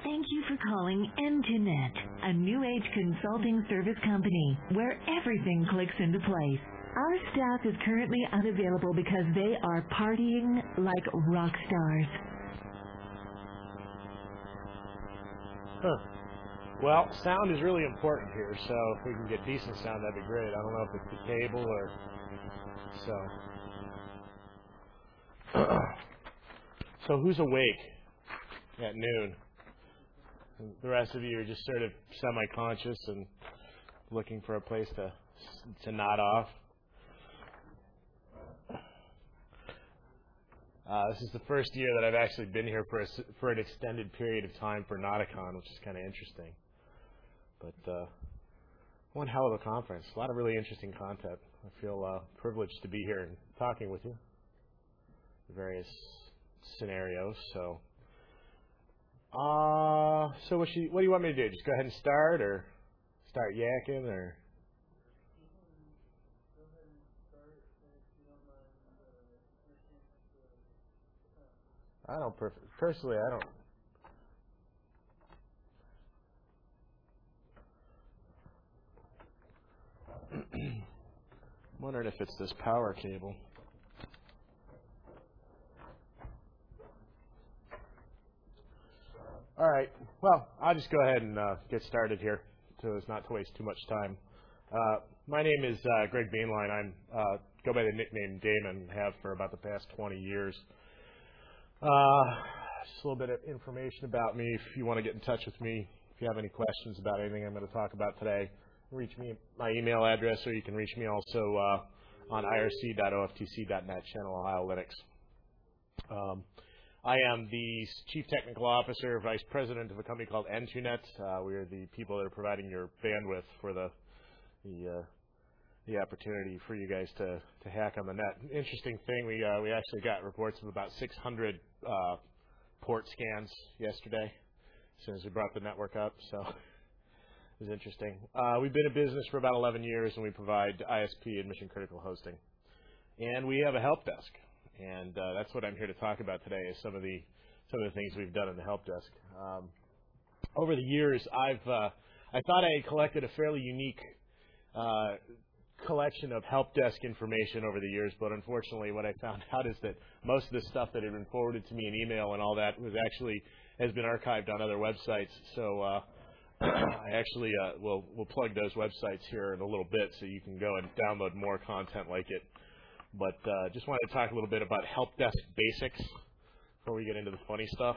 Thank you for calling N2Net, a new age consulting service company where everything clicks into place. Our staff is currently unavailable because they are partying like rock stars. Well, sound is really important here, so if we can get decent sound, that'd be great. I don't know if it's the cable or so. So who's awake at noon? The rest of you are just sort of semi-conscious and looking for a place to nod off. This is the first year that I've actually been here for an extended period of time for Nauticon, which is kind of interesting. But one hell of a conference. A lot of really interesting content. I feel privileged to be here and talking with you. Various scenarios. So what do you want me to do? Just go ahead and start, or start yakking, or? I don't personally. I don't. I'm wondering if it's this power cable. All right. Well, I'll just go ahead and get started here, so as not to waste too much time. My name is Greg Beanline. I'm go by the nickname Damon. Have for about the past 20 years. Just a little bit of information about me. If you want to get in touch with me, if you have any questions about anything I'm going to talk about today, reach me at my email address, or you can reach me also on irc.oftc.net, Channel Ohio Linux. I am the Chief Technical Officer, Vice President of a company called N2Net. We are the people that are providing your bandwidth for the opportunity for you guys to hack on the net. Interesting thing, we actually got reports of about 600 port scans yesterday as soon as we brought the network up, so it was interesting. We've been in business for about 11 years, and we provide ISP and mission-critical hosting. And we have a help desk, and that's what I'm here to talk about today, is some of the things we've done in the help desk. Over the years, I thought I had collected a fairly unique collection of help desk information over the years, but unfortunately what I found out is that most of the stuff that had been forwarded to me in email and all that has been archived on other websites. So I actually will plug those websites here in a little bit so you can go and download more content like it. But just wanted to talk a little bit about help desk basics before we get into the funny stuff.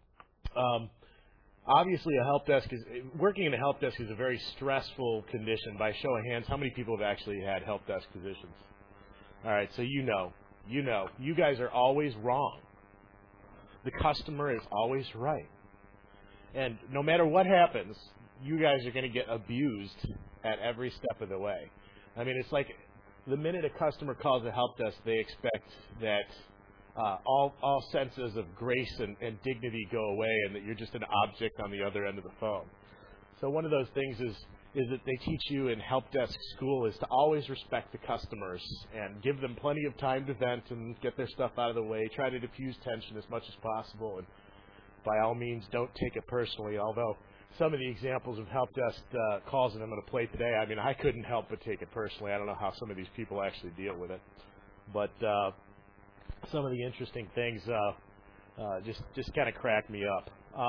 Obviously, working in a help desk is a very stressful condition. By show of hands, how many people have actually had help desk positions? All right, so you guys are always wrong. The customer is always right. And no matter what happens, you guys are going to get abused at every step of the way. I mean, it's like the minute a customer calls a help desk, they expect that all senses of grace and dignity go away, and that you're just an object on the other end of the phone. So one of those things is that they teach you in help desk school is to always respect the customers and give them plenty of time to vent and get their stuff out of the way. Try to diffuse tension as much as possible, and by all means, don't take it personally. Although some of the examples of help desk calls that I'm going to play today, I mean, I couldn't help but take it personally. I don't know how some of these people actually deal with it, but some of the interesting things just kind of crack me up.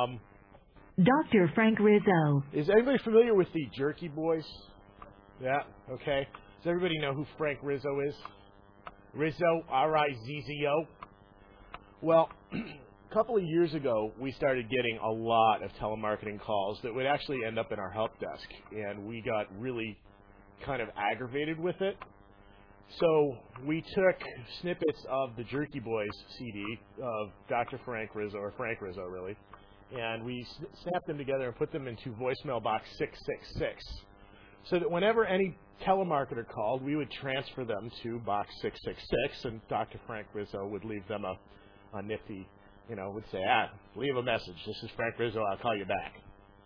Dr. Frank Rizzo. Is anybody familiar with the Jerky Boys? Yeah, okay. Does everybody know who Frank Rizzo is? Rizzo, R-I-Z-Z-O. Well, a couple of years ago, we started getting a lot of telemarketing calls that would actually end up in our help desk, and we got really kind of aggravated with it. So we took snippets of the Jerky Boys CD of Dr. Frank Rizzo, or Frank Rizzo really, and we snapped them together and put them into voicemail box 666, so that whenever any telemarketer called, we would transfer them to box 666, and Dr. Frank Rizzo would leave them a nifty, would say, leave a message. This is Frank Rizzo. I'll call you back.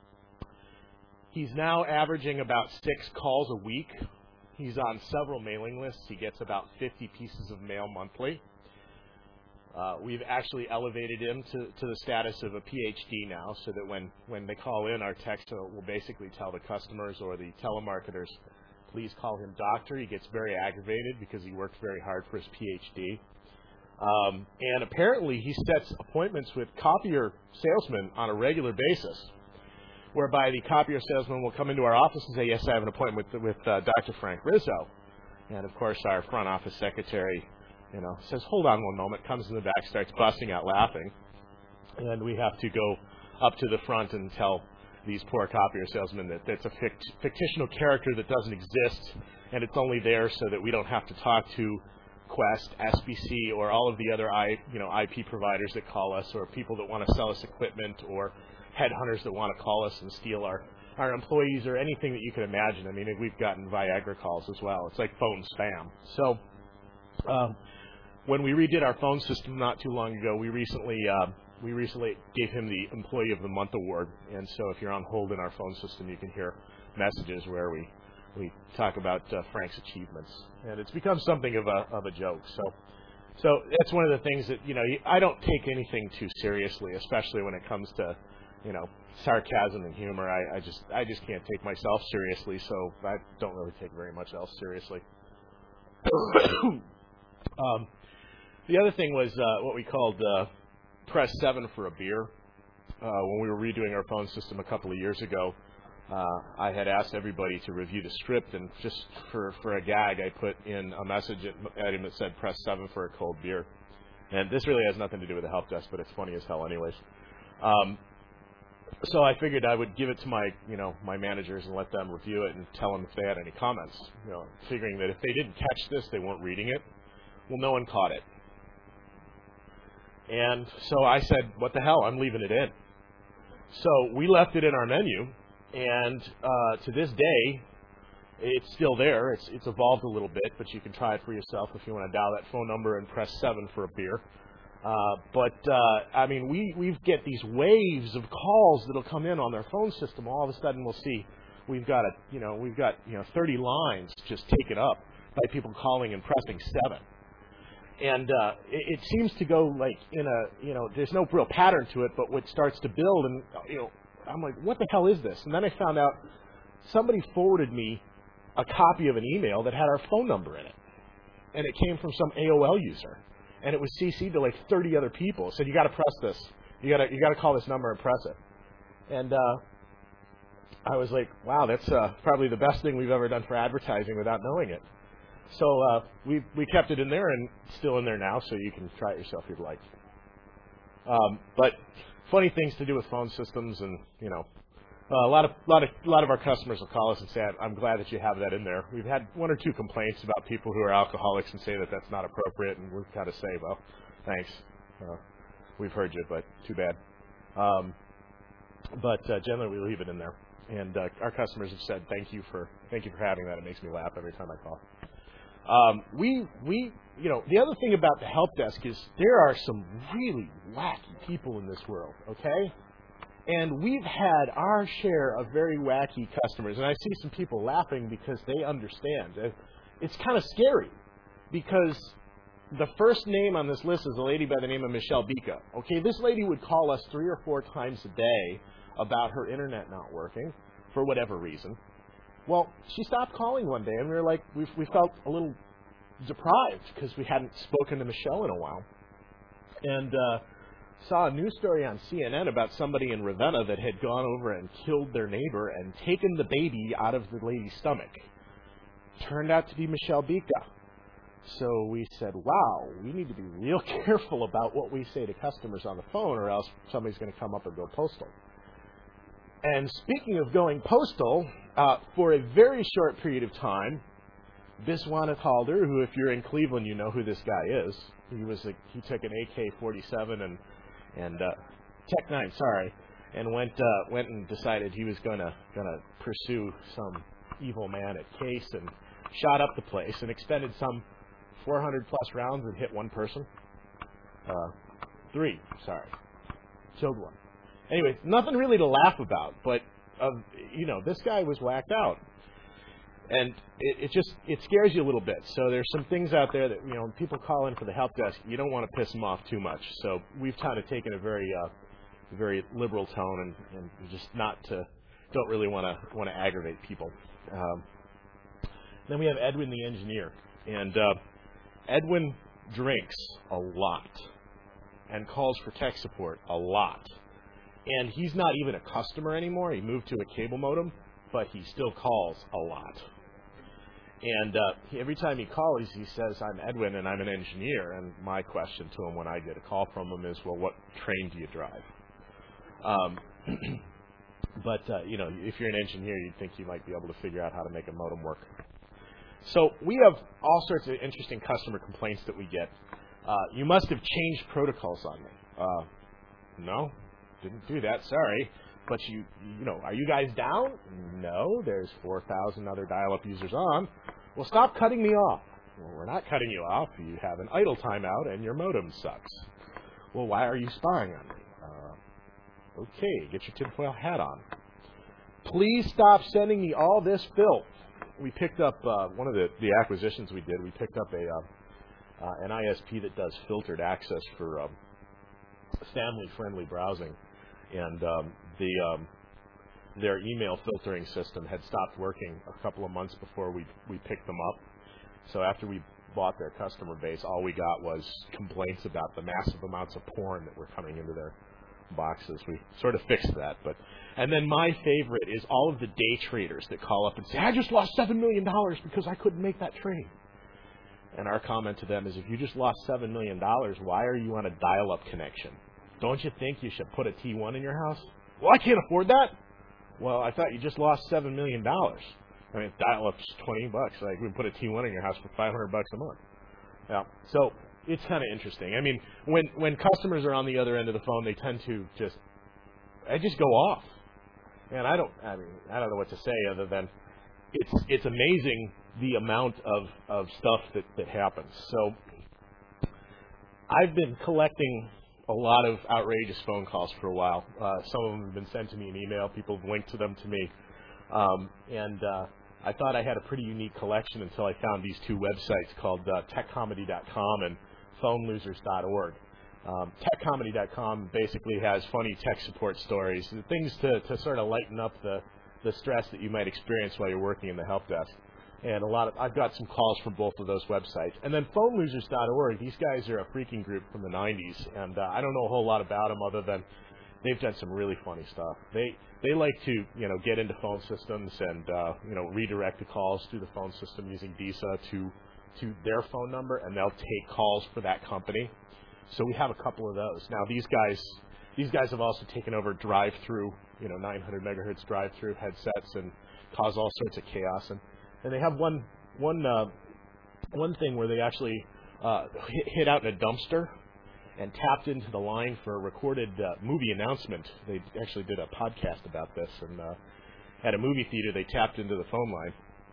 He's now averaging about 6 calls a week. He's on several mailing lists. He gets about 50 pieces of mail monthly. We've actually elevated him to the status of a PhD now, so that when they call in, our text will basically tell the customers or the telemarketers, please call him doctor. He gets very aggravated because he worked very hard for his PhD. And apparently he sets appointments with copier salesmen on a regular basis, whereby the copier salesman will come into our office and say, yes, I have an appointment with Dr. Frank Rizzo. And, of course, our front office secretary, says, hold on one moment, comes in the back, starts busting out laughing. And then we have to go up to the front and tell these poor copier salesmen that it's a fictional character that doesn't exist, and it's only there so that we don't have to talk to Quest, SBC, or all of the other IP providers that call us, or people that want to sell us equipment, or headhunters that want to call us and steal our employees, or anything that you can imagine. I mean, we've gotten Viagra calls as well. It's like phone spam. So when we redid our phone system not too long ago, we recently gave him the Employee of the Month award. And so if you're on hold in our phone system, you can hear messages where we talk about Frank's achievements. And it's become something of a joke. So that's one of the things that, I don't take anything too seriously, especially when it comes to, sarcasm and humor. I just can't take myself seriously, so I don't really take very much else seriously. The other thing was what we called press 7 for a beer. When we were redoing our phone system a couple of years ago, I had asked everybody to review the script, and just for a gag, I put in a message at him that said, press 7 for a cold beer. And this really has nothing to do with the help desk, but it's funny as hell anyways. So I figured I would give it to my managers and let them review it and tell them if they had any comments, figuring that if they didn't catch this, they weren't reading it. Well, no one caught it. And so I said, what the hell, I'm leaving it in. So we left it in our menu, and to this day, it's still there. It's evolved a little bit, but you can try it for yourself if you want to dial that phone number and press 7 for a beer. I mean, we get these waves of calls that'll come in on their phone system. All of a sudden, we'll see we've got 30 lines just taken up by people calling and pressing 7. And it seems to go like there's no real pattern to it, but what starts to build, and I'm like, what the hell is this? And then I found out somebody forwarded me a copy of an email that had our phone number in it, and it came from some AOL user, and it was CC'd to like 30 other people. It said, you got to press this, you got to call this number and press it. And I was like, wow, that's probably the best thing we've ever done for advertising without knowing it. So we kept it in there, and it's still in there now, so you can try it yourself if you'd like. But funny things to do with phone systems, and a lot of our customers will call us and say, I'm glad that you have that in there. We've had 1 or 2 complaints about people who are alcoholics and say that that's not appropriate, and we've got to say, well, thanks. We've heard you, but too bad. But generally we leave it in there, and our customers have said thank you for having that. It makes me laugh every time I call. The other thing about the help desk is there are some really wacky people in this world, okay? And we've had our share of very wacky customers, and I see some people laughing because they understand. It's kind of scary because the first name on this list is a lady by the name of Michelle Bica. Okay, this lady would call us 3 or 4 times a day about her internet not working for whatever reason. Well, she stopped calling one day, and we were like, we felt a little deprived because we hadn't spoken to Michelle in a while. And saw a news story on CNN about somebody in Ravenna that had gone over and killed their neighbor and taken the baby out of the lady's stomach. Turned out to be Michelle Bica. So we said, wow, we need to be real careful about what we say to customers on the phone, or else somebody's going to come up and go postal. And speaking of going postal, for a very short period of time, Biswanath Halder, who if you're in Cleveland, you know who this guy is. He took an AK-47 and Tech 9, and went and decided he was gonna pursue some evil man at Case, and shot up the place and expended some 400 plus rounds and hit 1 person. 3, killed 1. Anyway, nothing really to laugh about, but this guy was whacked out. And it scares you a little bit. So there's some things out there that, when people call in for the help desk, you don't want to piss them off too much. So we've kind of taken a very liberal tone and just don't really want to aggravate people. Then we have Edwin the engineer, and Edwin drinks a lot and calls for tech support a lot. And he's not even a customer anymore. He moved to a cable modem, but he still calls a lot. And every time he calls, he says, "I'm Edwin, and I'm an engineer." And my question to him when I get a call from him is, "Well, what train do you drive?" But if you're an engineer, you'd think you might be able to figure out how to make a modem work. So we have all sorts of interesting customer complaints that we get. You must have changed protocols on me. No, didn't do that. Sorry. But are you guys down? No, there's 4,000 other dial-up users on. Well, stop cutting me off. Well, we're not cutting you off. You have an idle timeout, and your modem sucks. Well, why are you spying on me? Okay, get your tinfoil hat on. Please stop sending me all this filth. We picked up one of the acquisitions we did. We picked up an ISP that does filtered access for family-friendly browsing. And their email filtering system had stopped working a couple of months before we picked them up. So after we bought their customer base, all we got was complaints about the massive amounts of porn that were coming into their boxes. We sort of fixed that. And then my favorite is all of the day traders that call up and say, "I just lost $7 million because I couldn't make that trade." And our comment to them is, if you just lost $7 million, why are you on a dial-up connection? Don't you think you should put a T1 in your house? Well, I can't afford that. Well, I thought you just lost $7 million. I mean, dial-up's $20. Like, we put a T1 in your house for $500 a month. Yeah. So it's kind of interesting. I mean, when customers are on the other end of the phone, they tend to just go off. And I don't know what to say other than it's amazing the amount of stuff that happens. So I've been collecting a lot of outrageous phone calls for a while. Some of them have been sent to me in email. People have linked to them to me. And I thought I had a pretty unique collection until I found these two websites called techcomedy.com and phonelosers.org. Techcomedy.com basically has funny tech support stories, things to sort of lighten up the stress that you might experience while you're working in the help desk. And I've got some calls from both of those websites. And then phonelosers.org, these guys are a freaking group from the 90s, and I don't know a whole lot about them other than they've done some really funny stuff. They like to, get into phone systems and, redirect the calls through the phone system using DISA to their phone number, and they'll take calls for that company. So we have a couple of those. Now, these guys have also taken over drive-through, 900 megahertz drive-through headsets and cause all sorts of chaos. And they have one thing where they actually hid out in a dumpster and tapped into the line for a recorded movie announcement. They actually did a podcast about this, and at a movie theater, they tapped into the phone line.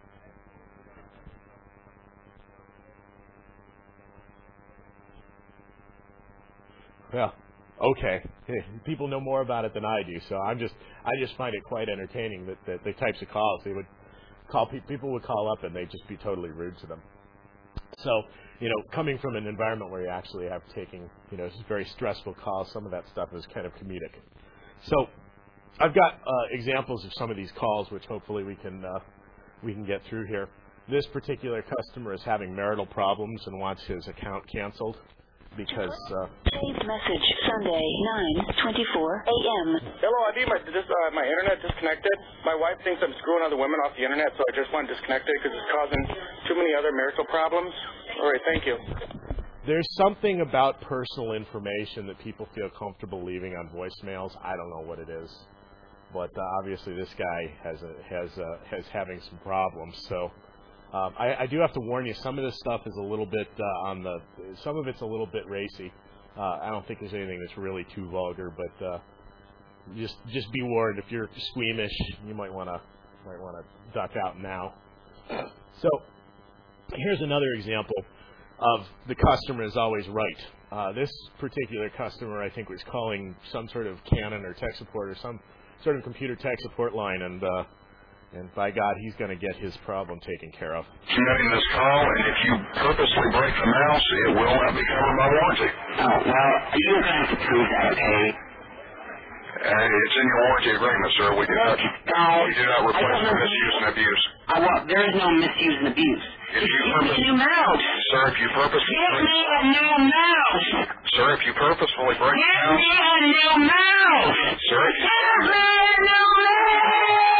Yeah. Okay. People know more about it than I do, so I just find it quite entertaining that the types of calls they would call. People would call up and they'd just be totally rude to them. So, coming from an environment where you actually have taking, very stressful calls, some of that stuff is kind of comedic. So, I've got examples of some of these calls, which hopefully we can get through here. This particular customer is having marital problems and wants his account canceled because. Saved message Sunday 9:24 a.m. Hello, I think my internet disconnected. My wife thinks I'm screwing other women off the internet, so I just want to disconnect it because it's causing too many other marital problems. All right, thank you. There's something about personal information that people feel comfortable leaving on voicemails. I don't know what it is, but obviously this guy has having some problems. So I do have to warn you, some of this stuff is a little bit some of it's a little bit racy. I don't think there's anything that's really too vulgar, but just be warned, if you're squeamish, you might want to duck out now. So here's another example of the customer is always right. This particular customer, I think, was calling some sort of Canon or tech support or some sort of computer tech support line, and And by God, he's going to get his problem taken care of. Submitting this call, and if you purposely break the mouse, it will not be covered by warranty. Oh, well, you're going to have to prove that, okay? It's in your warranty agreement, sir. We do not replace for misuse and abuse. There is no misuse and abuse. If you Give me a new mouse. Sir, if you purposefully... Give me a new mouse. Sir, if you purposefully break the mouse... Give me a new mouse. Sir, if you... Give me a new mouse.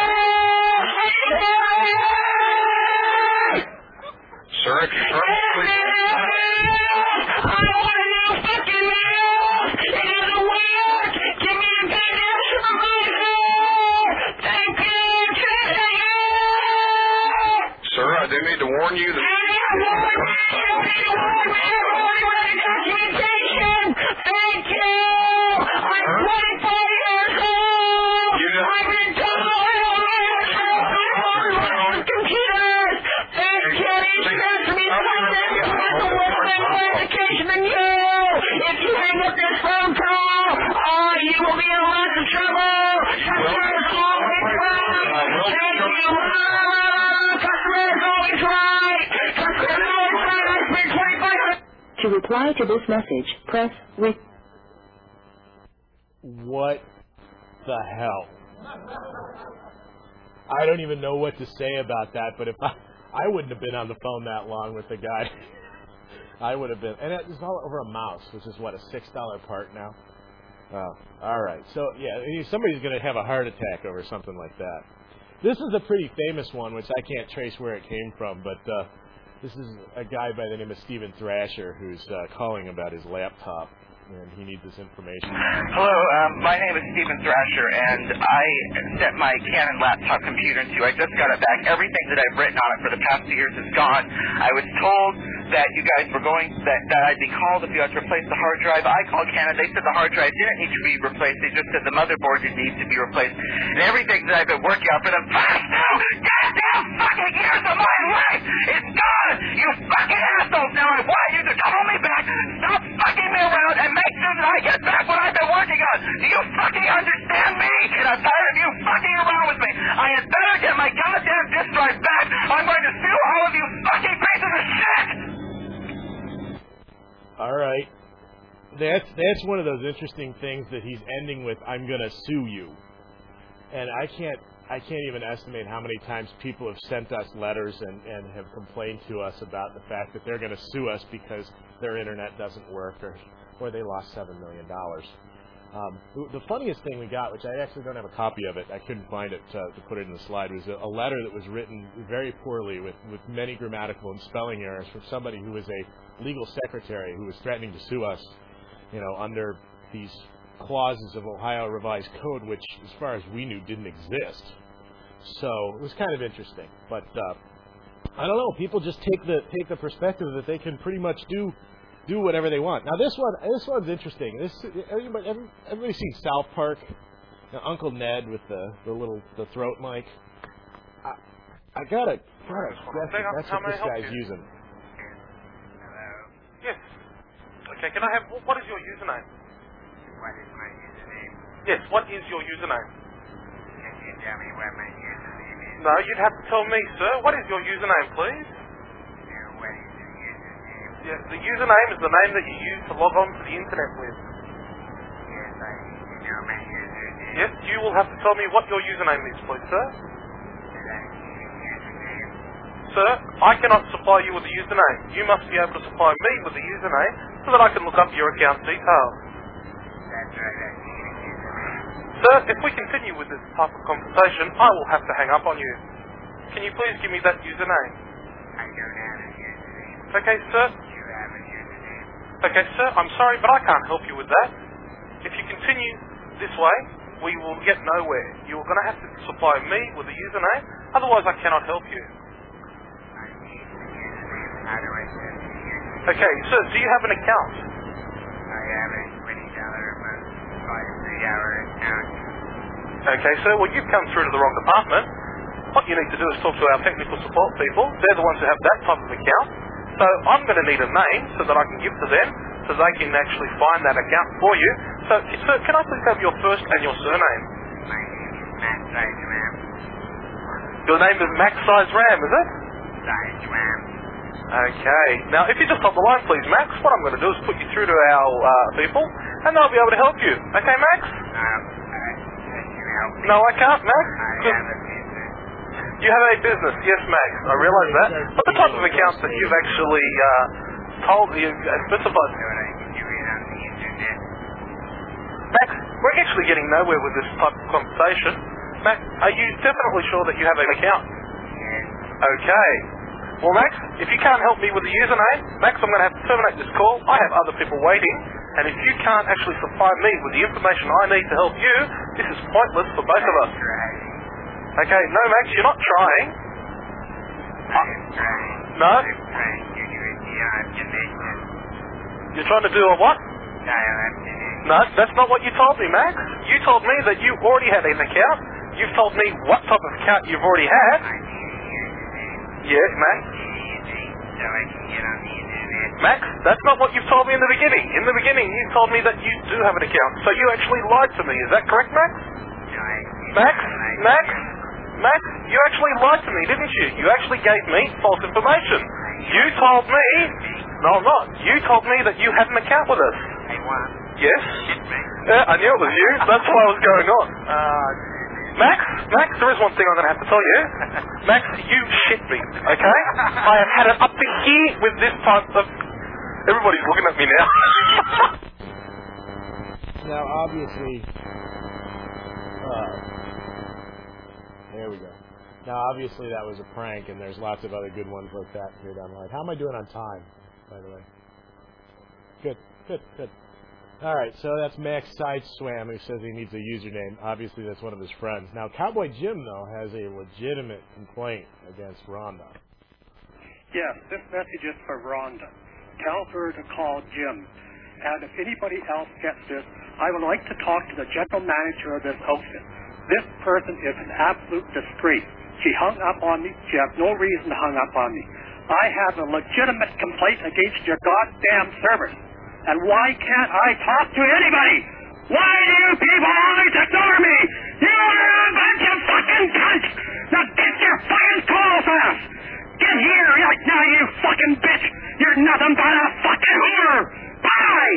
Sir, if you purposefully... I want a new fucking mouse. It doesn't work. Give me a goddamn supervisor. Thank you. Sir, I do need to warn you that... Thank you. I'm 24 years old. I've been told on computers. This kid expects me to more education than you. If you hang up this phone call, you will be in lots of trouble. Customers always right. Thank you. Customers always right. Customers always right. I spent 25. To reply to this message, press with. What the hell? I don't even know what to say about that, but if I wouldn't have been on the phone that long with the guy. I would have been. And it's all over a mouse, which is, what, a $6 part now? Oh, all right. So, yeah, somebody's going to have a heart attack over something like that. This is a pretty famous one, which I can't trace where it came from, but this is a guy by the name of Stephen Thrasher who's calling about his laptop, and he needs this information. Hello, my name is Stephen Thrasher, and I sent my Canon laptop computer into. I just got it back. Everything that I've written on it for the past 2 years is gone. I was told that you guys were that I'd be called if you had to replace the hard drive. I called Canon. They said the hard drive didn't need to be replaced. They just said the motherboard didn't need to be replaced. And everything that I've been working on for the past 2 goddamn fucking years of my life is gone! You fucking assholes! Now I want you to call me back, stop fucking me around, and make sure that I get back what I've been working on! Do you fucking understand me? And I'm tired of you fucking around with me! I had better get my goddamn disk drive back! I'm going to sue all of you fucking pieces of shit! All right. That's one of those interesting things that he's ending with, I'm going to sue you. And I can't even estimate how many times people have sent us letters and have complained to us about the fact that they're going to sue us because their internet doesn't work or they lost $7 million. The funniest thing we got, which I actually don't have a copy of it, I couldn't find it to put it in the slide, was a letter that was written very poorly with many grammatical and spelling errors from somebody who was a legal secretary who was threatening to sue us, under these clauses of Ohio Revised Code, which, as far as we knew, didn't exist. So it was kind of interesting. But I don't know. People just take the perspective that they can pretty much do whatever they want. Now this one's interesting. Everybody seen South Park? Uncle Ned with the throat mic. I gotta guess that's what this guy's using. Yes. Okay. Can I have what is your username? What is my username? Yes. What is your username? Can you tell me what my username is? No, you'd have to tell me, sir. What is your username, please? What is your username? Yeah, the username is the name that you use to log on to the internet with. Yes, I need to know my username. Yes, you will have to tell me what your username is, please, sir. Should I need a username? Sir, I cannot supply you with a username. You must be able to supply me with a username so that I can look up your account details. That's right, I need a username. Sir, if we continue with this type of conversation, I will have to hang up on you. Can you please give me that username? I don't have a username. Okay, sir. You have a username. Okay, sir, I'm sorry, but I can't help you with that. If you continue this way, we will get nowhere. You're going to have to supply me with a username, otherwise I cannot help you. I need the username. How do I set the username? Okay, sir, do you have an account? I have a $20 a month, 3-hour account. Okay, sir, well, you've come through to the wrong department. What you need to do is talk to our technical support people. They're the ones who have that type of account. So I'm going to need a name so that I can give to them so they can actually find that account for you. So, sir, can I please have your first and your surname? My name is Matt Seidman. Your name is Max Size Ram, is it? Size Ram. Okay. Now, if you just hold the line, please, Max, what I'm going to do is put you through to our people, and they'll be able to help you. Okay, Max? Can you help me? No, I can't, Max. I have a business. You have a business, yes, Max. I realise that. But the type of account that you've actually told you specified. So that I can do it on the internet. Max, we're actually getting nowhere with this type of conversation. Max, are you definitely sure that you have an account? Yes. Okay. Well, Max, if you can't help me with the username, Max, I'm going to have to terminate this call. I have other people waiting, and if you can't actually supply me with the information I need to help you, this is pointless for both of us. Okay, no, Max, you're not trying. I'm trying. No? I'm trying to do it beyond dimension. You're trying to do a what? Dial up dimension. No, that's not what you told me, Max. You told me that you already had an account. You've told me what type of account you've already had. I need a username. Yes, Max. So I can get on the internet. Max, that's not what you've told me in the beginning. In the beginning, you told me that you do have an account. So you actually lied to me. Is that correct, Max? Max? Max? Max, you actually lied to me, didn't you? You actually gave me false information. You told me... No, I'm not. You told me that you had an account with us. I want. Yes? Yeah, I knew it was you. That's what was going on. Max, there is one thing I'm going to have to tell you. Max, you shit me, okay? I have had it up to here with this type of... Everybody's looking at me now. Now, obviously... there we go. Now, obviously, that was a prank, and there's lots of other good ones like that here down the line. How am I doing on time, by the way? Good. All right, so that's Max Sideswam, who says he needs a username. Obviously, that's one of his friends. Now, Cowboy Jim, though, has a legitimate complaint against Rhonda. Yes, this message is for Rhonda. Tell her to call Jim. And if anybody else gets this, I would like to talk to the general manager of this outfit. This person is an absolute disgrace. She hung up on me. She has no reason to hang up on me. I have a legitimate complaint against your goddamn service. And why can't I talk to anybody? Why do you people always ignore me? You're a bunch of fucking cunts! Now get your fucking calls off! Get here right now, you fucking bitch! You're nothing but a fucking whore! Bye!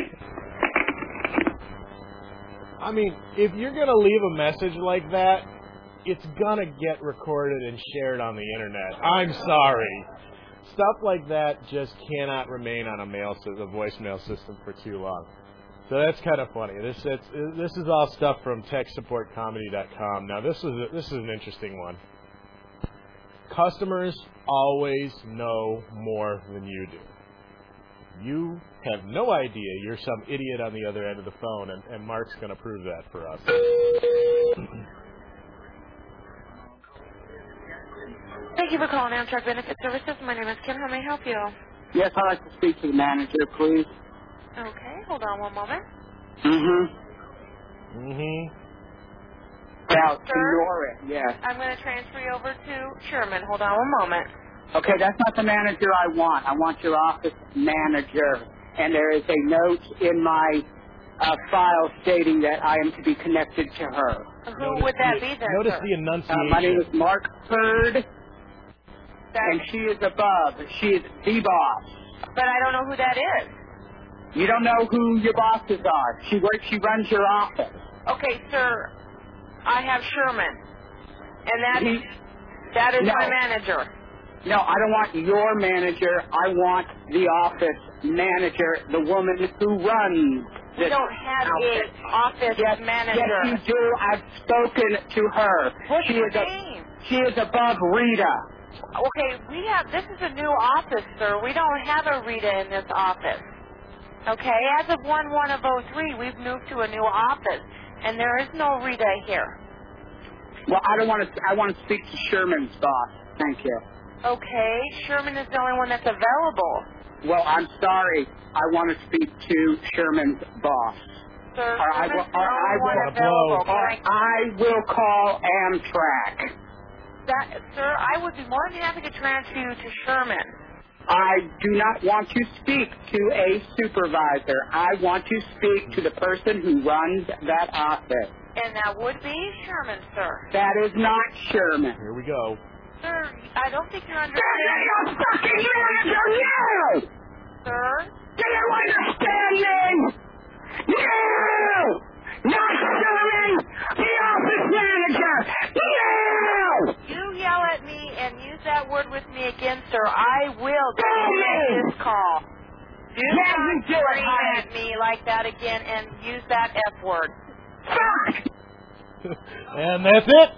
I mean, if you're going to leave a message like that, it's going to get recorded and shared on the internet. I'm sorry. Stuff like that just cannot remain on a voicemail system for too long. So that's kind of funny. This is all stuff from TechSupportComedy.com. Now, this is an interesting one. Customers always know more than you do. You have no idea you're some idiot on the other end of the phone, and Mark's going to prove that for us. Thank you for calling Amtrak Benefit Services. My name is Kim. How may I help you? Yes, I'd like to speak to the manager, please. Okay, hold on one moment. Now, Nora, yes. I'm going to transfer you over to Sherman. Hold on one moment. Okay, that's not the manager I want. I want your office manager. And there is a note in my file stating that I am to be connected to her. Who would that be then, Notice sir? the enunciation. My name is Mark Hurd, and she is above. She is the boss. But I don't know who that is. You don't know who your bosses are. She runs your office. Okay, sir, I have Sherman, and that is my manager. No, I don't want your manager. I want the office manager, the woman who runs this We don't have outfit. an office manager. Yes, you do. I've spoken to her. What's she her is name? She is above Rita. Okay, this is a new office, sir. We don't have a Rita in this office. Okay, as of 1/1/03, we've moved to a new office, and there is no Rita here. Well, I don't want to. I want to speak to Sherman's boss. Thank you. Okay, Sherman is the only one that's available. Well, I'm sorry. I want to speak to Sherman's boss. Sir, Or I will call Amtrak. Sir, I would be more than happy to transfer you to Sherman. I do not want to speak to a supervisor. I want to speak to the person who runs that office. And that would be Sherman, sir. That is not Sherman. Here we go. Sir, I don't think you're Stand understanding. your fucking manager now! Sir? Do you understand me? Now! Not serving the office manager! Now! You yell at me and use that word with me again, sir. I will delete this call. Do not scream at me like that again and use that F word. And that's it.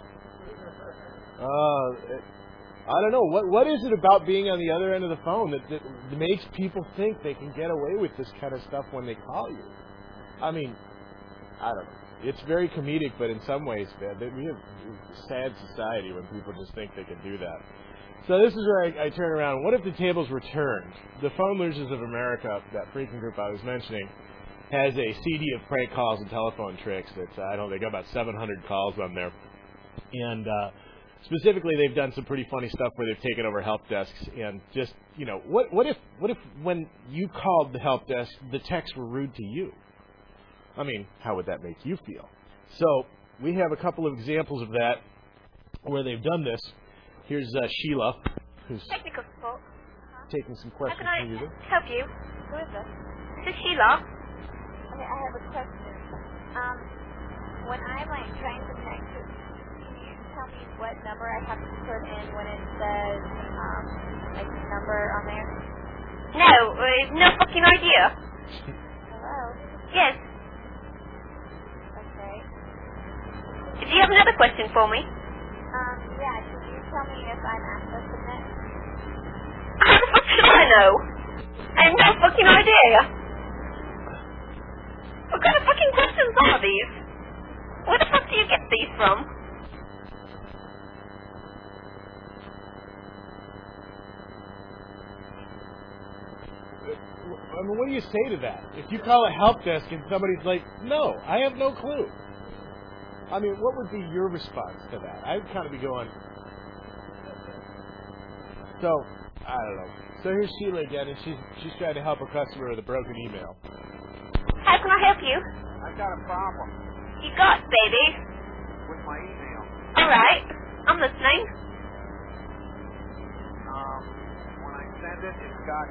I don't know. What is it about being on the other end of the phone that makes people think they can get away with this kind of stuff when they call you? I mean, I don't know. It's very comedic, but in some ways, we have a sad society when people just think they can do that. So this is where I turn around. What if the tables were turned? The Phone Losers of America, that freaking group I was mentioning, has a CD of prank calls and telephone tricks. They got about 700 calls on there. And specifically, they've done some pretty funny stuff where they've taken over help desks and just, what if when you called the help desk, the techs were rude to you? I mean, how would that make you feel? So we have a couple of examples of that where they've done this. Here's Sheila, who's technical support. Taking some questions How from you. can I help you? Who is this? This is Sheila. Okay, I have a question. When I'm trying to connect to, can you tell me what number I have to put in when it says number on there? No, no fucking idea. Hello. Yes. Okay. Do you have another question for me? Yeah. Can you tell me if I'm asked to submit? How the fuck should I know? I have no fucking idea. What kind of fucking questions are these? Where the fuck do you get these from? I mean, what do you say to that? If you call a help desk and somebody's like, no, I have no clue. I mean, what would be your response to that? I'd kind of be going, so, I don't know. So here's Sheila again, and she's trying to help a customer with a broken email. How can I help you? I got a problem. You got, baby? With my email. Alright, I'm listening. When I send it, it's got,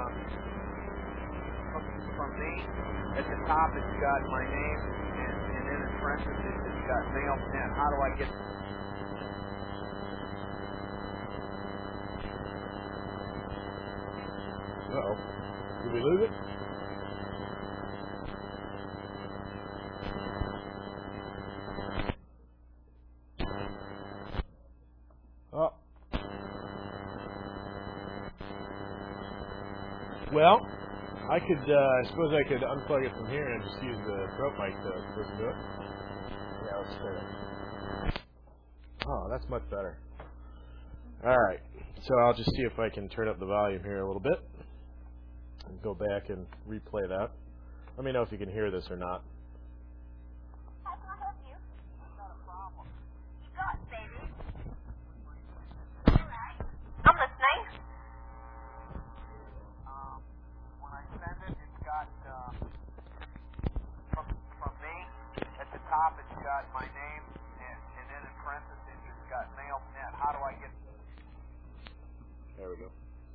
from me, at the top it's got my name, and then in parentheses it's got mail sent. How do I get... Uh-oh. Did we lose it? Oh. Well, I suppose I could unplug it from here and just use the throat mic to listen to it. Yeah, let's try that. Oh, that's much better. Alright, so I'll just see if I can turn up the volume here a little bit. And go back and replay that. Let me know if you can hear this or not. How can I help you? I've got a problem. You got, baby? Alright, I'm listening. When I send it, it's got, from me, at the top it's got my name, and then in parentheses it's got mail sent. How do I get... There we go.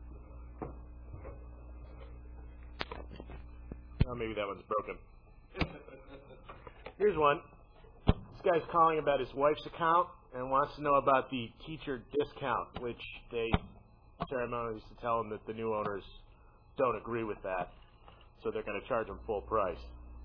Oh, maybe that one's broken. Here's one. This guy's calling about his wife's account and wants to know about the teacher discount, which they ceremoniously tell him that the new owners don't agree with that, so they're going to charge him full price.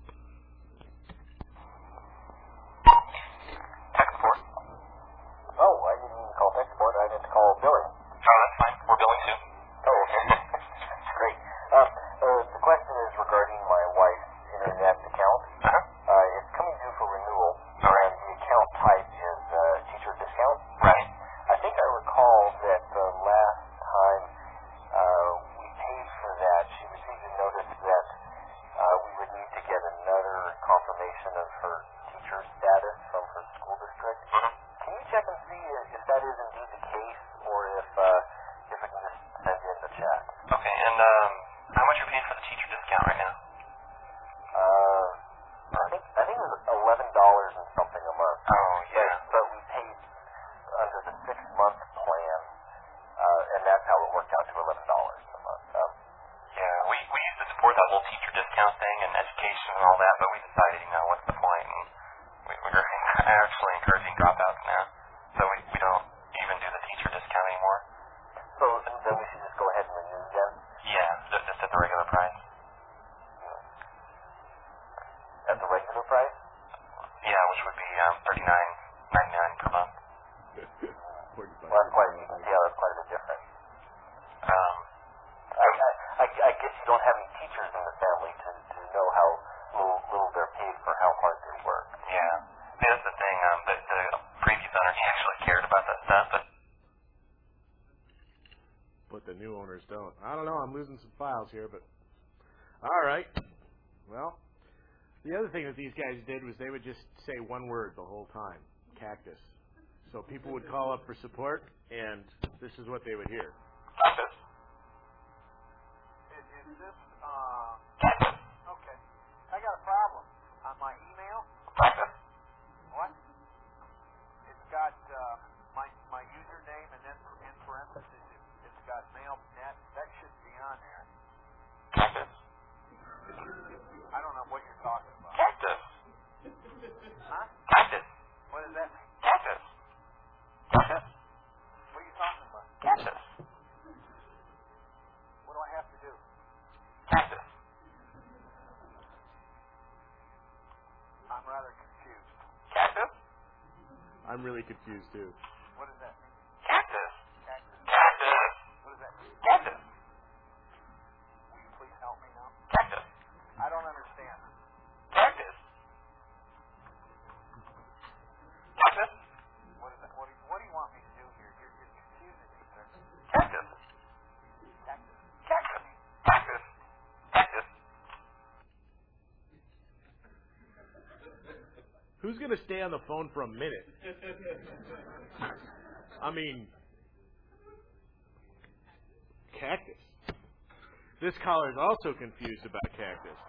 Tech support. Oh, I didn't call tech support. I didn't call billing. Oh, that's fine. We're billing too. Oh, okay. Great. The question is regarding my wife's internet account. It's coming due for renewal, and the account type is teacher discount. Right. I think I recall that the last time we paid for that, she received a notice that we would need to get discount thing and education and all that, but we decided, what's the point? And we're actually encouraging dropouts now. So we don't even do the teacher discount anymore. So then we should just go ahead and renew them? Yeah, just at the regular price. At the regular price? Yeah, which would be $39.99 per month. Well, that's quite a bit different. I guess you don't have any teachers in the family to know how little they're paid for how hard they work. Yeah. That's the thing. The previous owner, he actually cared about that stuff, but the new owners don't. I don't know. I'm losing some files here, but all right. Well, the other thing that these guys did was they would just say one word the whole time: cactus. So people would call up for support, and this is what they would hear. Cactus. Is this, okay. I got a problem. On my email. Cactus. What? It's got, my username and then in parentheses it's got mail.net. That shouldn't be on there. Cactus. I don't know what you're talking about. Cactus. Huh? Cactus. What does that mean? Cactus. Cactus. What are you talking about? Cactus. What do I have to do? Cactus. I'm rather confused. Cactus? I'm really confused, too. What does that mean? Cactus. Cactus. Cactus. What does that mean? Cactus. Will you please help me now? Cactus. I don't understand. Cactus. Cactus. What is that? What do you want me to do here? You're confusing me, sir. Cactus. Cactus. Cactus. Cactus. Cactus. Who's going to stay on the phone for a minute? I mean, cactus. This caller is also confused about cactus.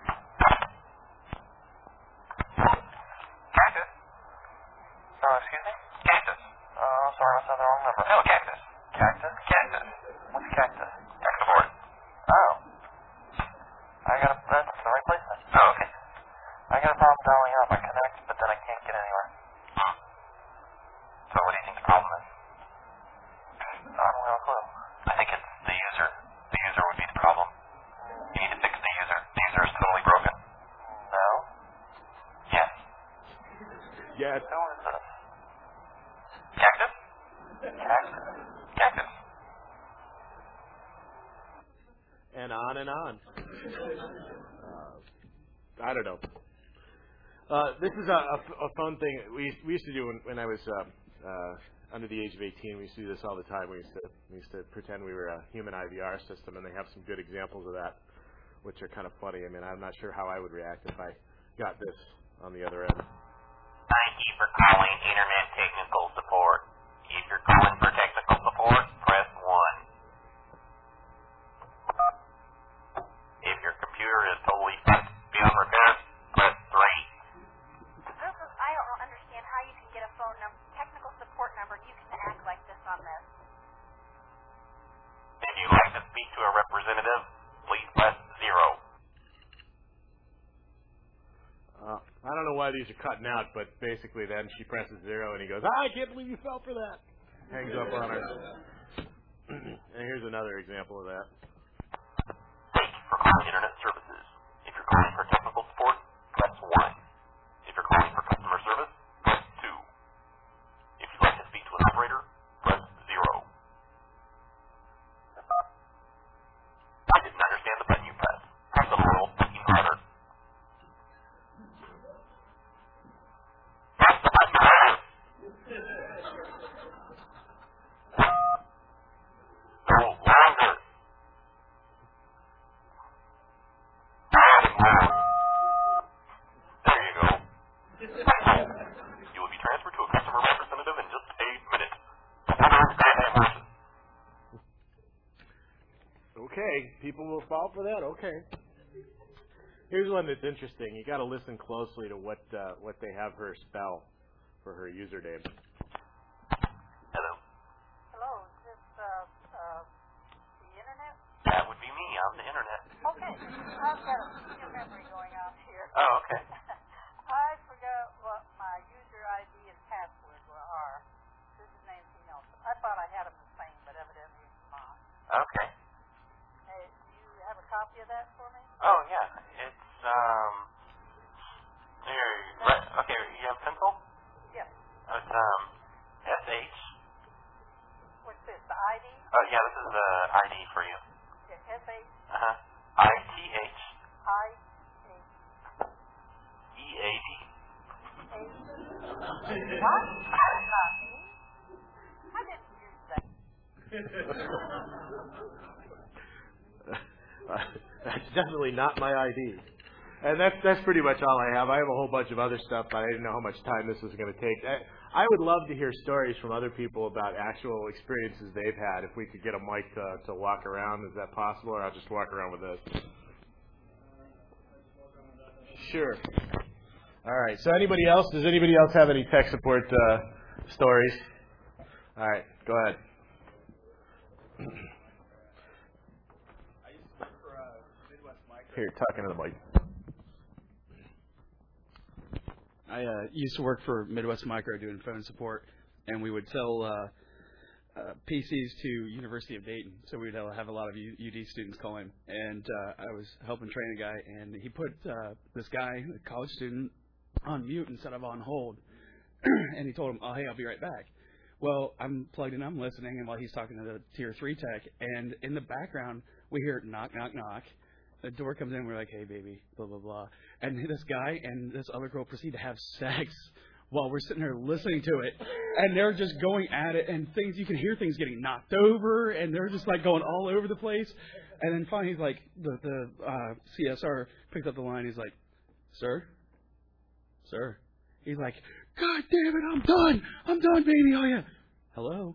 Cactus? Oh, excuse me? Cactus. Oh, sorry, I said the wrong number. No, cactus. Cactus? Cactus. What's cactus? Cactus board. Oh. That's the right place then. Oh, okay. I got a problem dialing out. I connect, but then I can't get anywhere. So what do you think the problem is? I don't have a clue. I think it's the user. The user would be the problem. You need to fix the user. The user is totally broken. No? Yes. Yes. Who is this? Cactus? Cactus. Cactus. And on and on. I don't know. This is a fun thing we used to do when I was under the age of 18. We used to do this all the time. We used to pretend we were a human IVR system, and they have some good examples of that, which are kind of funny. I mean, I'm not sure how I would react if I got this on the other end. Thank you for calling Internet Technical Support. If you're calling for technical support, press 1. If your computer is totally fucked beyond repair, press 3. I don't understand how you can get a phone number, technical support number, and you can act like this on this. If you'd like to speak to a representative, please press 0. I don't know why these are cutting out, but basically then she presses 0 and he goes, I can't believe you fell for that. Hangs up on her. And here's another example of that. Thank you for calling Internet Services. If you're calling for technical support, press 1. If you're calling for customer service, press 2. If you'd like to speak to an operator, press 0. I didn't understand the button you pressed. Press the little button harder. Press the button harder. No, longer. There you go. You will be transferred to a customer representative in just a minute. Okay, people will fall for that. Okay. Here's one that's interesting. You got to listen closely to what they have her spell for her username. Hello. Hello, is this the internet? That would be me. I'm the internet. Okay, I've got a memory going off here. Oh, okay. I forgot what my user ID and password are. This is Nancy Nelson. I thought I had them the same, but evidently it's not. Okay. Hey, do you have a copy of that for me? Oh, yeah. It's, here, right, okay, you have a pencil? Yes. It's, SH. What's this, the ID? Oh, yeah, this is the ID for you. Yeah, SH. Uh-huh. ITH. EAD. What? That's not me. I didn't use that. That's definitely not my ID. And that's pretty much all I have. I have a whole bunch of other stuff, but I didn't know how much time this was going to take. I would love to hear stories from other people about actual experiences they've had. If we could get a mic to walk around, is that possible? Or I'll just walk around with this. Sure. All right. So anybody else? Does anybody else have any tech support stories? All right. Go ahead. Here, talking to the mic. I used to work for Midwest Micro doing phone support, and we would sell PCs to University of Dayton. So we'd have a lot of UD students call in, and I was helping train a guy, and he put this guy, a college student, on mute instead of on hold, and he told him, "Oh, hey, I'll be right back." Well, I'm plugged in, I'm listening, and while he's talking to the Tier 3 tech, and in the background, we hear knock, knock, knock. The door comes in, we're like, "Hey, baby," blah, blah, blah. And this guy and this other girl proceed to have sex while we're sitting there listening to it. And they're just going at it, and things, you can hear things getting knocked over, and they're just like going all over the place. And then finally, he's like, the CSR picked up the line, he's like, "Sir? Sir?" He's like, "God damn it, I'm done, baby, oh yeah." "Hello?"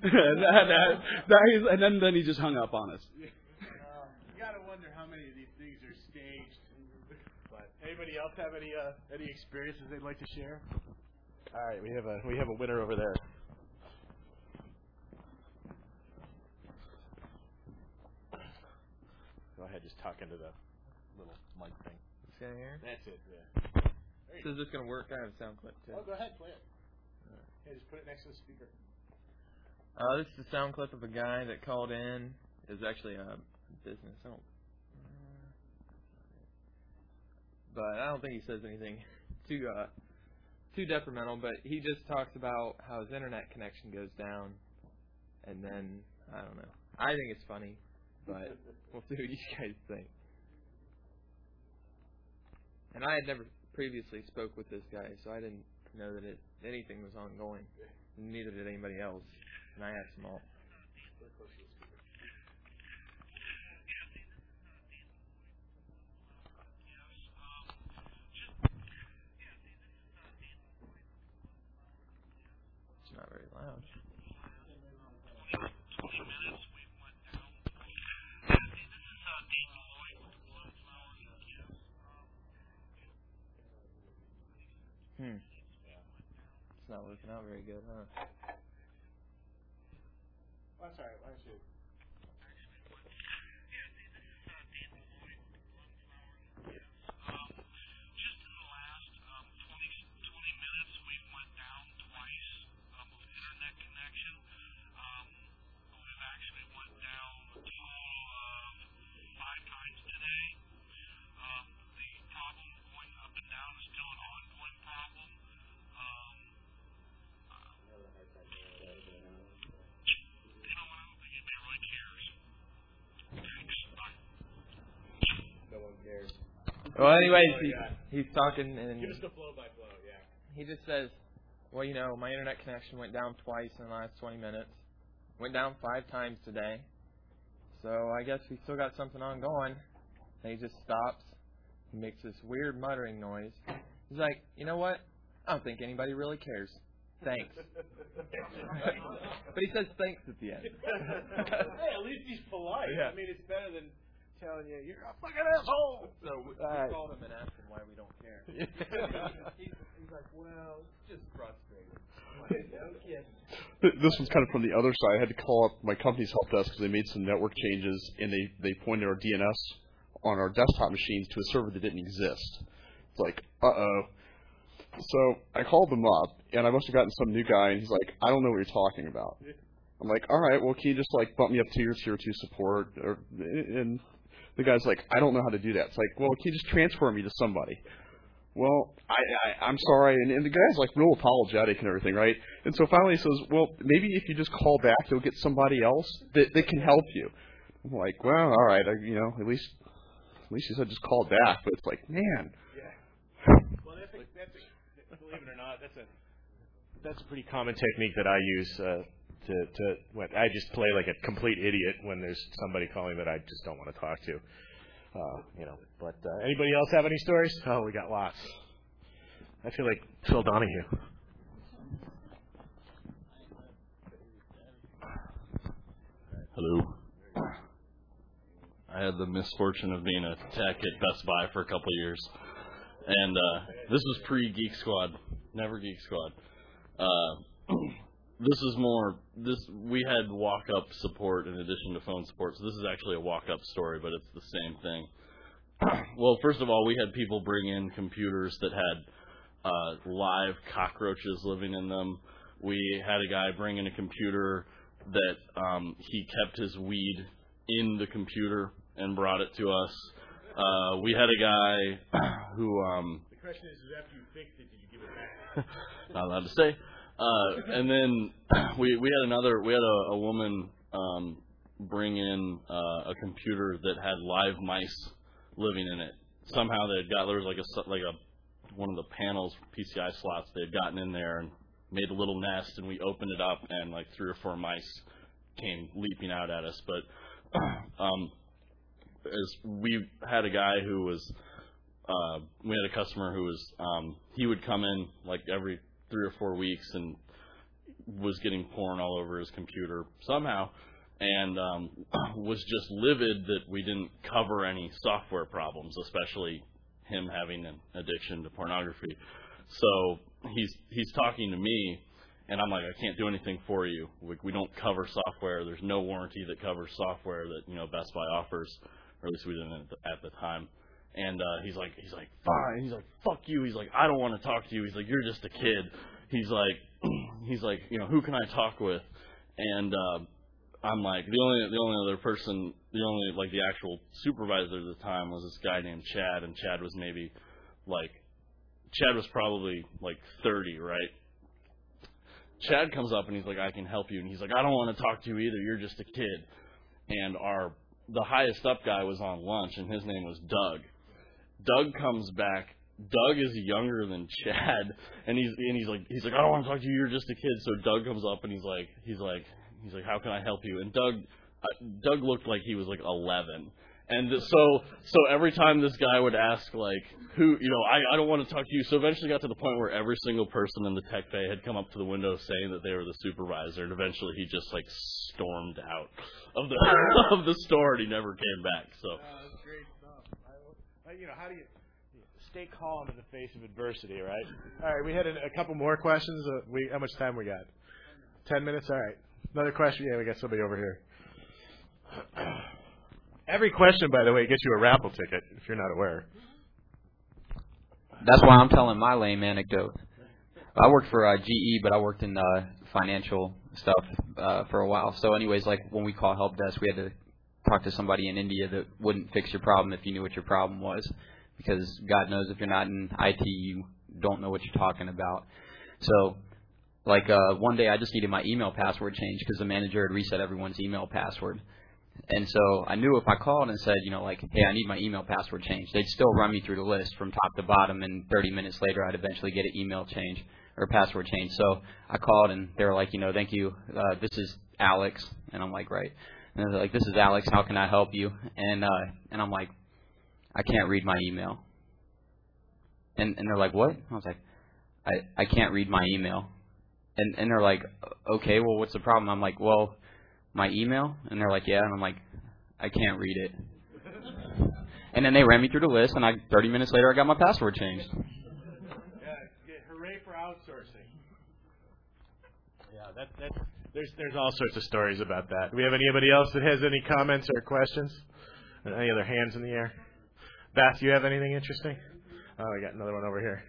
and then he just hung up on us. You gotta wonder how many of these things are staged. But anybody else have any experiences they'd like to share? All right, we have a winner over there. Go ahead, just talk into the little mic thing. This guy here? That's it. Yeah. So is this gonna work? I have a sound clip too. Oh, go ahead, play it. Yeah, just put it next to the speaker. This is a sound clip of a guy that called in. It was actually a business. But I don't think he says anything too detrimental. But he just talks about how his internet connection goes down, and then I don't know. I think it's funny, but we'll see what you guys think. And I had never previously spoke with this guy, so I didn't know that anything was ongoing. Neither did anybody else. And I asked them all. It's not very loud. It's not working out very good, huh? Oh, that's all right. Why don't you? Just in the last 20 minutes, we went down twice with internet connection. We've actually went down a total of 5 times today. The problem going up and down is still an ongoing problem. Well, anyways, he's talking, and give us the blow-by-blow, yeah. He just says, well, you know, my internet connection went down twice in the last 20 minutes. Went down 5 times today. So I guess we still got something ongoing. And he just stops. He makes this weird muttering noise. He's like, you know what? I don't think anybody really cares. Thanks. But he says thanks at the end. Hey, at least he's polite. Yeah. I mean, it's better than telling you, you're a fucking asshole. So we called him and asked him why we don't care. he's like, well, it's just frustrating. No kidding. This was kind of from the other side. I had to call up my company's help desk because they made some network changes, and they pointed our DNS on our desktop machines to a server that didn't exist. It's like, uh-oh. So I called them up, and I must have gotten some new guy, and he's like, I don't know what you're talking about. I'm like, all right, well, can you just, like, bump me up to your Tier 2 support? And the guy's like, I don't know how to do that. It's like, well, can you just transfer me to somebody? Well, I'm sorry. And the guy's, like, real apologetic and everything, right? And so finally he says, well, maybe if you just call back, you'll get somebody else that can help you. I'm like, well, all right, at least you said just call back. But it's like, man. Yeah. Well, believe it or not, that's a pretty common technique that I use I just play like a complete idiot when there's somebody calling that I just don't want to talk to. But anybody else have any stories? Oh, we got lots. I feel like Phil Donahue. Hello. I had the misfortune of being a tech at Best Buy for a couple of years, and this was pre-Geek Squad, never Geek Squad. We had walk-up support in addition to phone support, so this is actually a walk-up story, but it's the same thing. Well, first of all, we had people bring in computers that had live cockroaches living in them. We had a guy bring in a computer that he kept his weed in the computer and brought it to us. We had a guy who... the question is after you fixed it, did you give it back? Not allowed to say. And then we had a woman bring in a computer that had live mice living in it. Somehow there was one of the panels, PCI slots, they had gotten in there and made a little nest, and we opened it up, and like 3 or 4 mice came leaping out at us. But as we had a guy who was, we had a customer who was, he would come in like every 3 or 4 weeks and was getting porn all over his computer somehow, and was just livid that we didn't cover any software problems, especially him having an addiction to pornography. So he's talking to me, and I'm like, I can't do anything for you. We don't cover software. There's no warranty that covers software that Best Buy offers, or at least we didn't at the time. And he's like, fine. He's like, fuck you. He's like, I don't want to talk to you. He's like, you're just a kid. He's like, who can I talk with? And I'm like, the only other person, the actual supervisor at the time was this guy named Chad, and Chad was probably like 30, right? Chad comes up and he's like, I can help you. And he's like, I don't want to talk to you either. You're just a kid. And the highest up guy was on lunch, and his name was Doug. Doug comes back. Doug is younger than Chad, and he's like, I don't want to talk to you. You're just a kid. So Doug comes up and he's like, how can I help you? And Doug looked like he was like 11. And so every time this guy would ask, like, who, I don't want to talk to you. So eventually got to the point where every single person in the tech bay had come up to the window saying that they were the supervisor. And eventually he just like stormed out of the store, and he never came back. So. That's great stuff. How do you stay calm in the face of adversity, right? All right, we had a couple more questions. How much time we got? 10 minutes? All right. Another question? Yeah, we got somebody over here. Every question, by the way, gets you a raffle ticket, if you're not aware. That's why I'm telling my lame anecdote. I worked for GE, but I worked in financial stuff for a while. So anyways, like when we call help desk, we had to talk to somebody in India that wouldn't fix your problem if you knew what your problem was. Because God knows if you're not in IT, you don't know what you're talking about. So, like one day I just needed my email password changed because the manager had reset everyone's email password. And so I knew if I called and said, hey, I need my email password changed, they'd still run me through the list from top to bottom, and 30 minutes later I'd eventually get an email change or password change. So I called, and they were like, thank you, this is Alex. And I'm like, right. And they're like, this is Alex, how can I help you? And I'm like, I can't read my email. And they're like, what? I was like, I can't read my email. And they're like, okay, well, what's the problem? I'm like, well, my email? And they're like, yeah. And I'm like, I can't read it. And then they ran me through the list, and 30 minutes later, I got my password changed. Yeah, hooray for outsourcing. Yeah, there's all sorts of stories about that. Do we have anybody else that has any comments or questions? Any other hands in the air? Bass, do you have anything interesting? Oh, we got another one over here.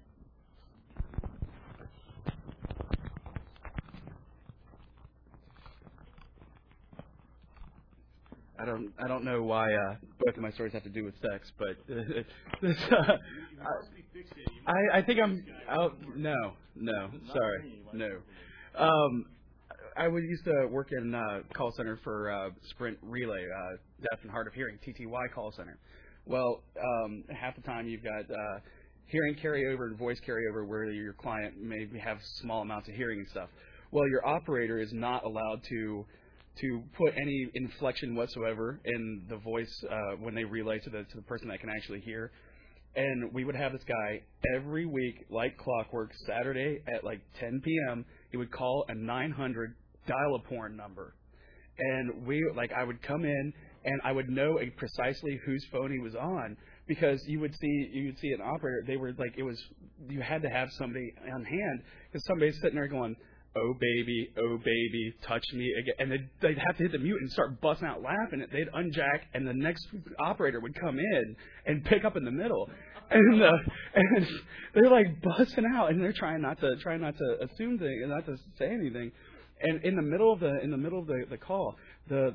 I don't know why both of my stories have to do with sex, but I think I'm. Oh, no, sorry, no. I used to work in call center for Sprint Relay, deaf and hard of hearing, TTY call center. Well, half the time you've got hearing carryover and voice carryover where your client may have small amounts of hearing and stuff. Well, your operator is not allowed to put any inflection whatsoever in the voice when they relay to the person that can actually hear. And we would have this guy every week, like clockwork, Saturday at like 10 p.m. He would call a 900 dial-a-porn number, and I would come in and I would know precisely whose phone he was on, because you would see an operator. They were like, you had to have somebody on hand, because somebody's sitting there going, oh baby, touch me again, and they'd have to hit the mute and start busting out laughing. They'd unjack, and the next operator would come in and pick up in the middle, and they're like busting out, and they're trying not to assume things and not to say anything. And in the middle of the call, the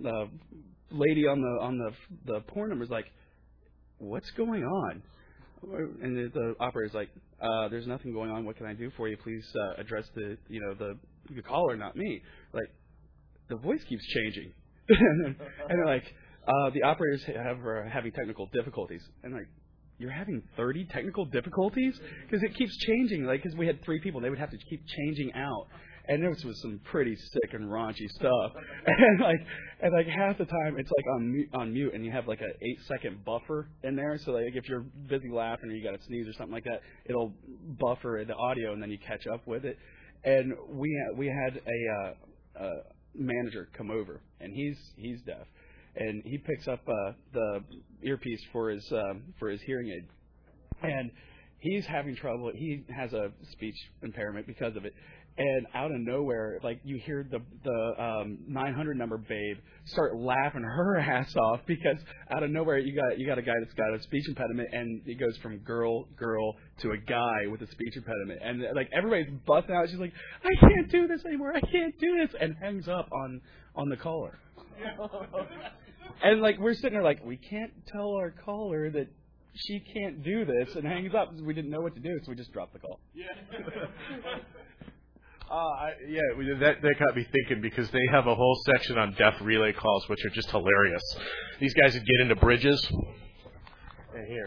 lady on the porn number is like, what's going on? And the operator's like, there's nothing going on. What can I do for you? Please address the caller, not me. Like, the voice keeps changing, and they're like, the operators are having technical difficulties. And like, you're having 30 technical difficulties? Because it keeps changing. Like, because we had 3 people, they would have to keep changing out. And there was some pretty sick and raunchy stuff. And like half the time it's like on mute, and you have like an 8-second buffer in there. So like if you're busy laughing or you got to sneeze or something like that, it'll buffer the audio, and then you catch up with it. And we had a manager come over, and he's deaf, and he picks up the earpiece for his hearing aid, and he's having trouble. He has a speech impairment because of it. And out of nowhere, like, you hear the 900 number babe start laughing her ass off, because out of nowhere you got a guy that's got a speech impediment, and it goes from girl to a guy with a speech impediment, and like everybody's busting out. She's like, I can't do this anymore. I can't do this, and hangs up on the caller. And like, we're sitting there like, we can't tell our caller that she can't do this, and hangs up, because we didn't know what to do, so we just dropped the call. Yeah. That got me thinking, because they have a whole section on deaf relay calls, which are just hilarious. These guys would get into bridges. And here.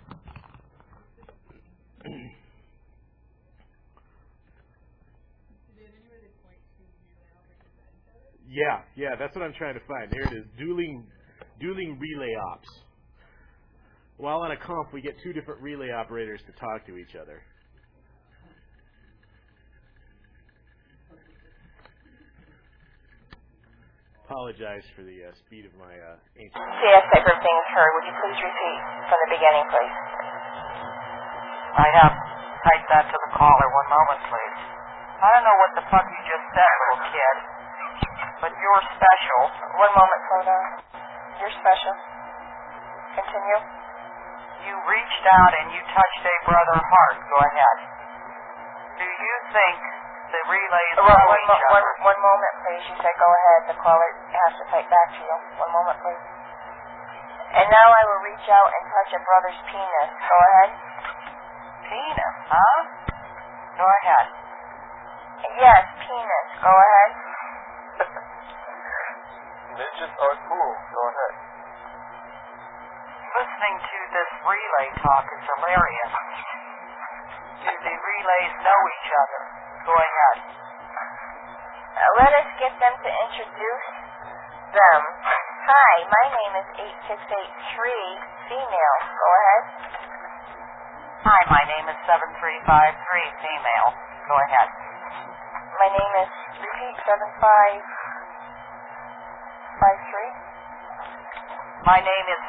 Yeah, that's what I'm trying to find. Here it is, dueling relay ops. While on a comp, we get 2 different relay operators to talk to each other. Apologize for the speed of my ancient. CS type of things heard. Would you please repeat from the beginning, please? I have typed that to the caller. 1 moment, please. I don't know what the fuck you just said, little kid, but you're special. 1 moment, hold on. You're special. Continue. You reached out and you touched a brother heart. Go ahead. Do you think the relays know each other? 1 moment, please. You said go ahead. The caller has to type back to you. 1 moment, please. And now I will reach out and touch a brother's penis. Go ahead. Penis, huh? Go ahead. Yes, penis. Go ahead. Midgets are cool. Go ahead. Listening to this relay talk is hilarious. Do the relays know each other? Go ahead. Let us get them to introduce them. Hi, my name is 8683, female. Go ahead. Hi, my name is 7353, female. Go ahead. My name is, repeat, 7553. My name is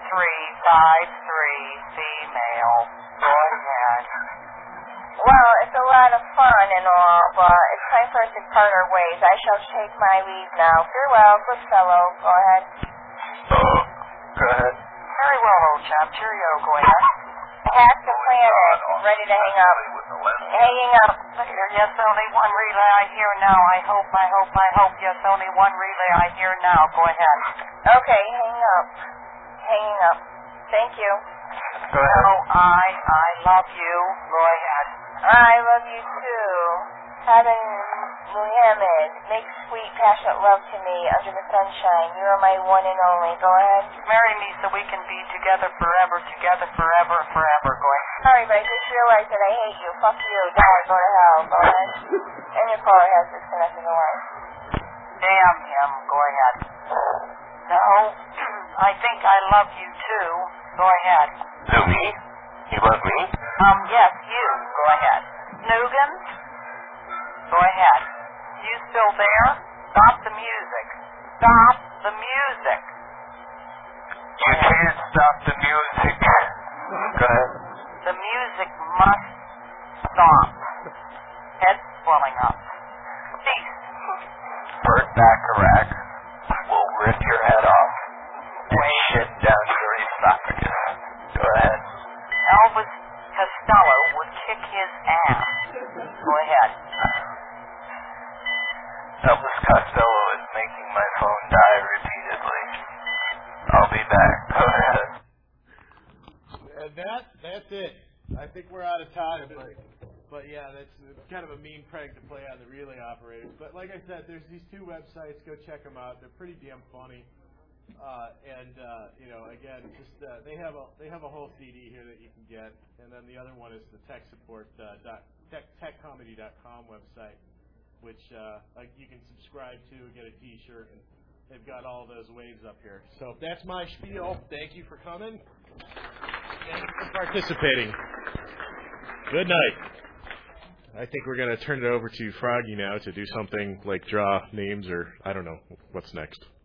7353, female. Go ahead. Well, it's a lot of fun and all, but it's time for us to part our ways. I shall take my leave now. Farewell, good fellow. Go ahead. Go ahead. Very well, old chap. Cheerio. Go ahead. Task and planet. Ready to hang up. Hanging up. Yes, only one relay I hear now. I hope. Yes, only one relay I hear now. Go ahead. Okay, hang up. Hanging up. Thank you. Go ahead. Oh, I love you. Go ahead. I love you too. Father Muhammad, make sweet, passionate love to me under the sunshine. You are my one and only. Go ahead. Marry me so we can be together forever. Go ahead. Sorry, but I just realized that I hate you. Fuck you. Die. Go to hell. Go ahead. And your caller has disconnected the line. Damn him. Go ahead. No, I think I love you too. Go ahead. Who, me? You love me? Yes, you. Go ahead. Nugan? Go ahead. You still there? Stop the music. Stop the music. You can't stop the music. Go ahead. The music must stop. Head swelling up. Cease. Burt Bacharach will rip your head off and shit down your esophagus. Go ahead. Elvis Costello would kick his ass. Go ahead. Elvis Costello is making my phone die repeatedly. I'll be back. Go ahead. That's it. I think we're out of time, but yeah, that's kind of a mean prank to play on the relay operators. But like I said, there's these two websites. Go check them out. They're pretty damn funny. Again, just they have a whole CD here that you can get, and then the other one is the tech support techcomedy.com website, which you can subscribe to, get a T-shirt, and they've got all those waves up here. So that's my spiel. Thank you for coming. Thank you for participating. Good night. I think we're going to turn it over to Froggy now to do something like draw names or I don't know what's next.